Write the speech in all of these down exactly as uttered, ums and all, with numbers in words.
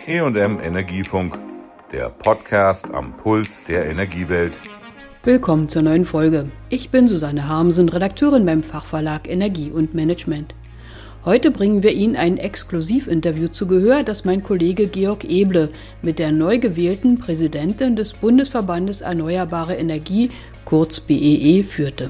E und M Energiefunk, der Podcast am Puls der Energiewelt. Willkommen zur neuen Folge. Ich bin Susanne Harmsen, Redakteurin beim Fachverlag Energie und Management. Heute bringen wir Ihnen ein Exklusivinterview zu Gehör, das mein Kollege Georg Eble mit der neu gewählten Präsidentin des Bundesverbandes Erneuerbare Energie, kurz B E E, führte.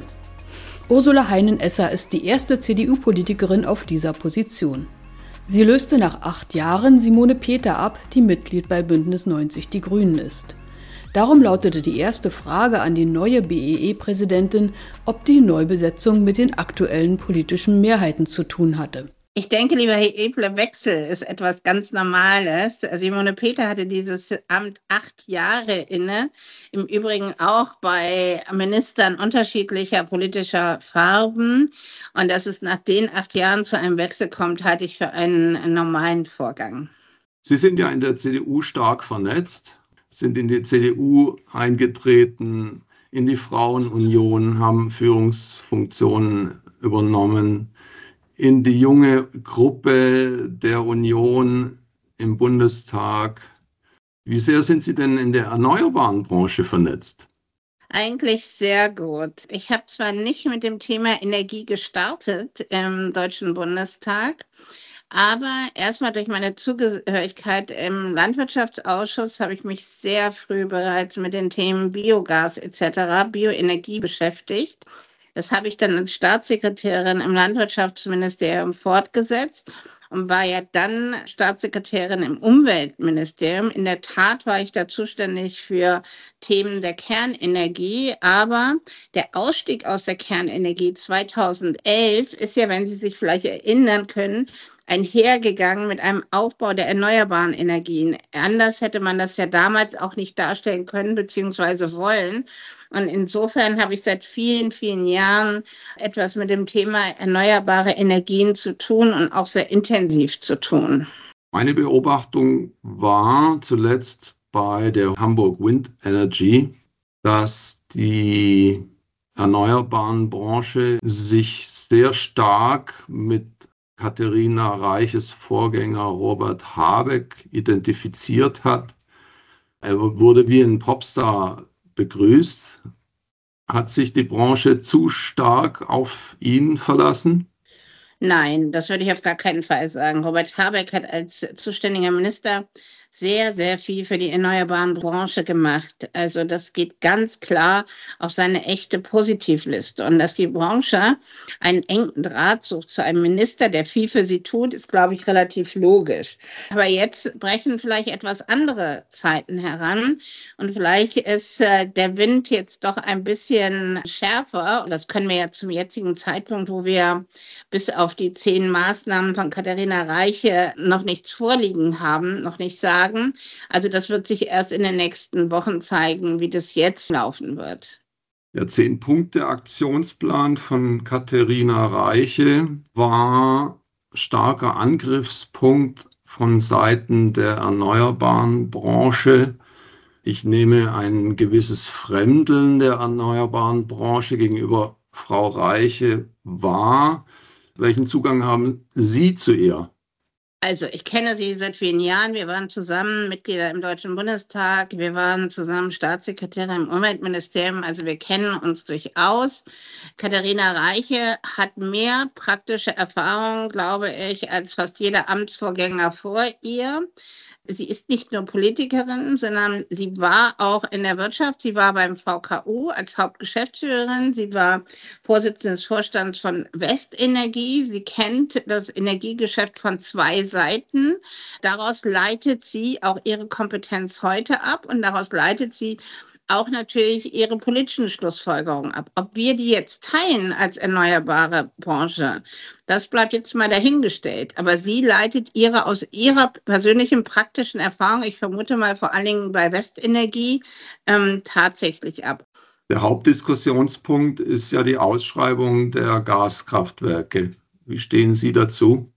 Ursula Heinen-Esser ist die erste C D U-Politikerin auf dieser Position. Sie löste nach acht Jahren Simone Peter ab, die Mitglied bei Bündnis neunzig Die Grünen ist. Darum lautete die erste Frage an die neue B E E-Präsidentin, ob die Neubesetzung mit den aktuellen politischen Mehrheiten zu tun hatte. Ich denke, lieber Herr Eble, Wechsel ist etwas ganz Normales. Simone Peter hatte dieses Amt acht Jahre inne, im Übrigen auch bei Ministern unterschiedlicher politischer Farben. Und dass es nach den acht Jahren zu einem Wechsel kommt, halte ich für einen normalen Vorgang. Sie sind ja in der C D U stark vernetzt, sind in die C D U eingetreten, in die Frauenunion, haben Führungsfunktionen übernommen, in die junge Gruppe der Union im Bundestag. Wie sehr sind Sie denn in der erneuerbaren Branche vernetzt? Eigentlich sehr gut. Ich habe zwar nicht mit dem Thema Energie gestartet im Deutschen Bundestag, aber erstmal durch meine Zugehörigkeit im Landwirtschaftsausschuss habe ich mich sehr früh bereits mit den Themen Biogas et cetera, Bioenergie beschäftigt. Das habe ich dann als Staatssekretärin im Landwirtschaftsministerium fortgesetzt und war ja dann Staatssekretärin im Umweltministerium. In der Tat war ich da zuständig für Themen der Kernenergie, aber der Ausstieg aus der Kernenergie zweitausendelf ist ja, wenn Sie sich vielleicht erinnern können, einhergegangen mit einem Aufbau der erneuerbaren Energien. Anders hätte man das ja damals auch nicht darstellen können bzw. wollen. Und insofern habe ich seit vielen, vielen Jahren etwas mit dem Thema erneuerbare Energien zu tun und auch sehr intensiv zu tun. Meine Beobachtung war zuletzt bei der Hamburg Wind Energy, dass die erneuerbaren Branche sich sehr stark mit Katharina Reiches Vorgänger Robert Habeck identifiziert hat. Er wurde wie ein Popstar begrüßt. Hat sich die Branche zu stark auf ihn verlassen? Nein, das würde ich auf gar keinen Fall sagen. Robert Habeck hat als zuständiger Minister sehr, sehr viel für die erneuerbaren Branche gemacht. Also das geht ganz klar auf seine echte Positivliste. Und dass die Branche einen engen Draht sucht zu einem Minister, der viel für sie tut, ist, glaube ich, relativ logisch. Aber jetzt brechen vielleicht etwas andere Zeiten heran. Und vielleicht ist äh, der Wind jetzt doch ein bisschen schärfer. Und das können wir ja zum jetzigen Zeitpunkt, wo wir bis auf die zehn Maßnahmen von Katharina Reiche noch nichts vorliegen haben, noch nicht sagen. Also das wird sich erst in den nächsten Wochen zeigen, wie das jetzt laufen wird. Der Zehn-Punkte-Aktionsplan von Katharina Reiche war starker Angriffspunkt von Seiten der erneuerbaren Branche. Ich nehme ein gewisses Fremdeln der erneuerbaren Branche gegenüber Frau Reiche wahr. Welchen Zugang haben Sie zu ihr? Also ich kenne sie seit vielen Jahren. Wir waren zusammen Mitglieder im Deutschen Bundestag. Wir waren zusammen Staatssekretäre im Umweltministerium. Also wir kennen uns durchaus. Katharina Reiche hat mehr praktische Erfahrung, glaube ich, als fast jeder Amtsvorgänger vor ihr. Sie ist nicht nur Politikerin, sondern sie war auch in der Wirtschaft. Sie war beim V K U als Hauptgeschäftsführerin. Sie war Vorsitzende des Vorstands von Westenergie. Sie kennt das Energiegeschäft von zwei Seiten. Daraus leitet sie auch ihre Kompetenz heute ab und daraus leitet sie auch natürlich ihre politischen Schlussfolgerungen ab. Ob wir die jetzt teilen als erneuerbare Branche, das bleibt jetzt mal dahingestellt. Aber sie leitet ihre aus ihrer persönlichen praktischen Erfahrung, ich vermute mal vor allen Dingen bei Westenergie, ähm, tatsächlich ab. Der Hauptdiskussionspunkt ist ja die Ausschreibung der Gaskraftwerke. Wie stehen Sie dazu?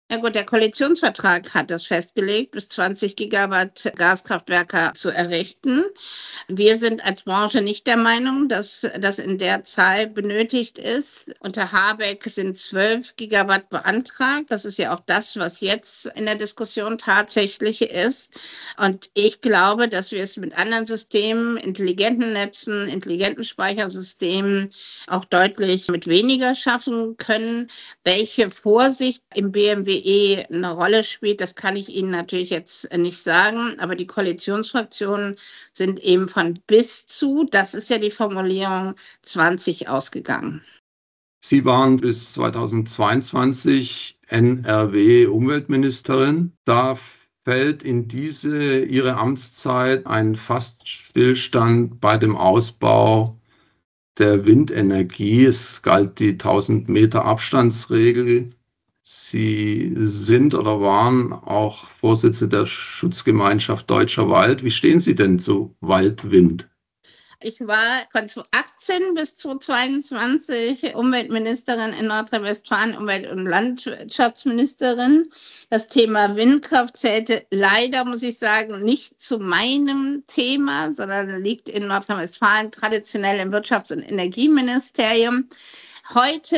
Ja gut, der Koalitionsvertrag hat das festgelegt, bis zwanzig Gigawatt Gaskraftwerke zu errichten. Wir sind als Branche nicht der Meinung, dass das in der Zahl benötigt ist. Unter Habeck sind zwölf Gigawatt beantragt. Das ist ja auch das, was jetzt in der Diskussion tatsächlich ist. Und ich glaube, dass wir es mit anderen Systemen, intelligenten Netzen, intelligenten Speichersystemen auch deutlich mit weniger schaffen können. Welche Vorsicht im B M W eine Rolle spielt, das kann ich Ihnen natürlich jetzt nicht sagen, aber die Koalitionsfraktionen sind eben von bis zu, das ist ja die Formulierung, zwanzig ausgegangen. Sie waren bis zweitausendzweiundzwanzig N R W-Umweltministerin. Da fällt in diese Ihre Amtszeit ein Fast-Stillstand bei dem Ausbau der Windenergie. Es galt die tausend Meter Abstandsregel. Sie sind oder waren auch Vorsitzende der Schutzgemeinschaft Deutscher Wald. Wie stehen Sie denn zu Waldwind? Ich war von zweitausendachtzehn bis zweitausendzweiundzwanzig Umweltministerin in Nordrhein-Westfalen, Umwelt- und Landwirtschaftsministerin. Das Thema Windkraft zählte leider, muss ich sagen, nicht zu meinem Thema, sondern liegt in Nordrhein-Westfalen traditionell im Wirtschafts- und Energieministerium. Heute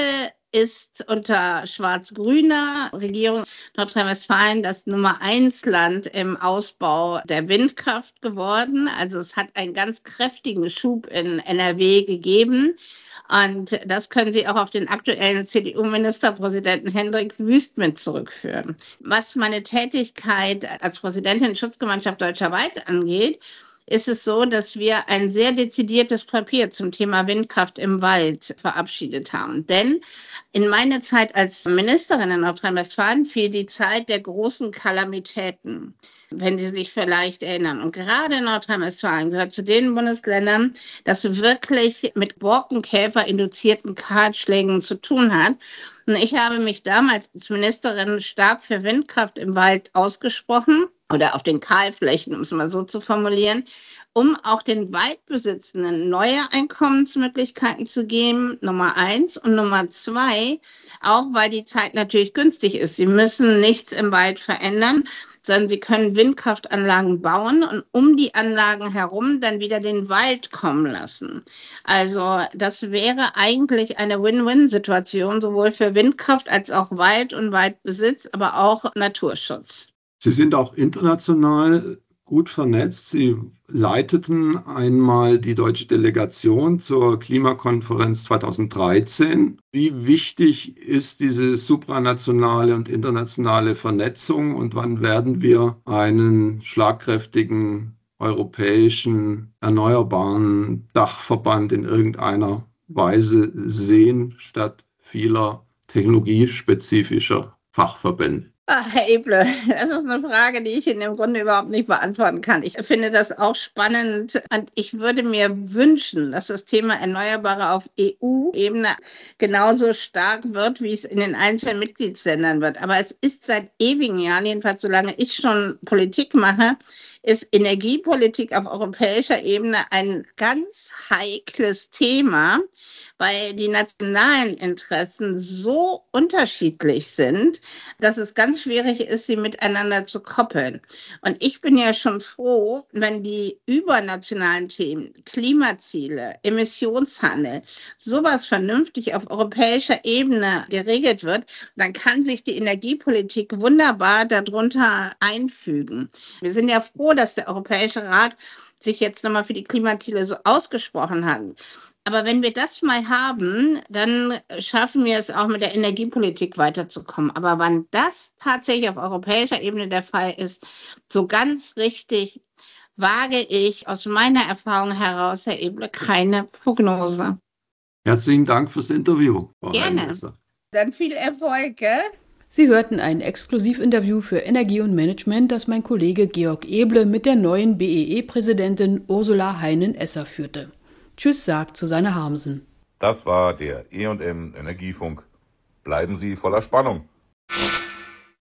ist unter schwarz-grüner Regierung Nordrhein-Westfalen das Nummer eins Land im Ausbau der Windkraft geworden. Also es hat einen ganz kräftigen Schub in N R W gegeben. Und das können Sie auch auf den aktuellen C D U-Ministerpräsidenten Hendrik Wüst mit zurückführen. Was meine Tätigkeit als Präsidentin der Schutzgemeinschaft Deutscher Wald angeht, ist es so, dass wir ein sehr dezidiertes Papier zum Thema Windkraft im Wald verabschiedet haben. Denn in meiner Zeit als Ministerin in Nordrhein-Westfalen fiel die Zeit der großen Kalamitäten, wenn Sie sich vielleicht erinnern. Und gerade Nordrhein-Westfalen gehört zu den Bundesländern, das wirklich mit Borkenkäfer-induzierten Kahlschlägen zu tun hat. Und ich habe mich damals als Ministerin stark für Windkraft im Wald ausgesprochen oder auf den Kahlflächen, um es mal so zu formulieren, um auch den Waldbesitzenden neue Einkommensmöglichkeiten zu geben, Nummer eins. Und Nummer zwei, auch weil die Zeit natürlich günstig ist. Sie müssen nichts im Wald verändern, sondern sie können Windkraftanlagen bauen und um die Anlagen herum dann wieder den Wald kommen lassen. Also das wäre eigentlich eine Win-Win-Situation, sowohl für Windkraft als auch Wald und Waldbesitz, aber auch Naturschutz. Sie sind auch international gut vernetzt. Sie leiteten einmal die deutsche Delegation zur Klimakonferenz zweitausenddreizehn. Wie wichtig ist diese supranationale und internationale Vernetzung und wann werden wir einen schlagkräftigen europäischen erneuerbaren Dachverband in irgendeiner Weise sehen, statt vieler technologiespezifischer Fachverbände? Ach, Herr Eble, das ist eine Frage, die ich Ihnen im Grunde überhaupt nicht beantworten kann. Ich finde das auch spannend und ich würde mir wünschen, dass das Thema Erneuerbare auf E U-Ebene genauso stark wird, wie es in den einzelnen Mitgliedsländern wird. Aber es ist seit ewigen Jahren, jedenfalls solange ich schon Politik mache, ist Energiepolitik auf europäischer Ebene ein ganz heikles Thema, weil die nationalen Interessen so unterschiedlich sind, dass es ganz schwierig ist, sie miteinander zu koppeln. Und ich bin ja schon froh, wenn die übernationalen Themen, Klimaziele, Emissionshandel, sowas vernünftig auf europäischer Ebene geregelt wird, dann kann sich die Energiepolitik wunderbar darunter einfügen. Wir sind ja froh, dass der Europäische Rat sich jetzt nochmal für die Klimaziele so ausgesprochen hat. Aber wenn wir das mal haben, dann schaffen wir es auch mit der Energiepolitik weiterzukommen. Aber wann das tatsächlich auf europäischer Ebene der Fall ist, so ganz richtig wage ich aus meiner Erfahrung heraus, Herr Eble, keine Prognose. Herzlichen Dank fürs Interview, Frau Gerne. Reinmesser. Dann viel Erfolg, gell? Sie hörten ein Exklusivinterview für Energie und Management, das mein Kollege Georg Eble mit der neuen B E E-Präsidentin Ursula Heinen-Esser führte. Tschüss sagt Susanne Harmsen. Das war der E und M Energiefunk. Bleiben Sie voller Spannung.